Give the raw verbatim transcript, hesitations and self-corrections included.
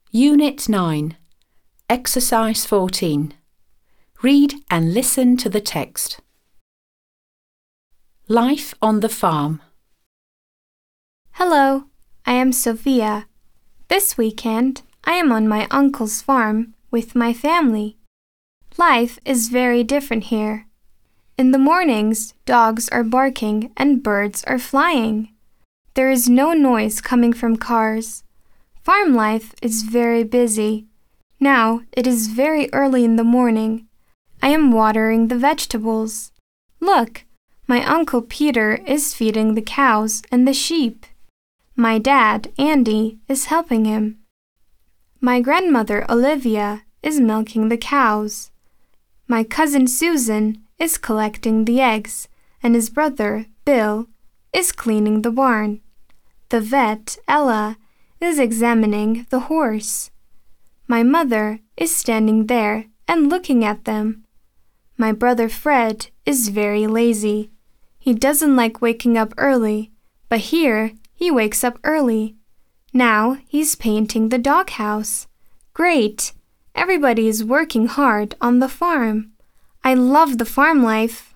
Unit nine, Exercise fourteen. Read and listen to the text. Life on the farm. Hello, I am Sophia. This weekend, I am on my uncle's farm with my family. Life is very different here. In the mornings, dogs are barking and birds are flying. There is no noise coming from cars. Farm life is very busy. Now it is very early in the morning. I am watering the vegetables. Look, my Uncle Peter is feeding the cows and the sheep. My dad, Andy, is helping him. My grandmother, Olivia, is milking the cows. My cousin Susan is collecting the eggs, and his brother, Bill, is cleaning the barn. The vet, Ella, is examining the horse. My mother is standing there and looking at them. My brother Fred is very lazy. He doesn't like waking up early, but here he wakes up early. Now he's painting the doghouse. Great! Everybody is working hard on the farm. I love the farm life.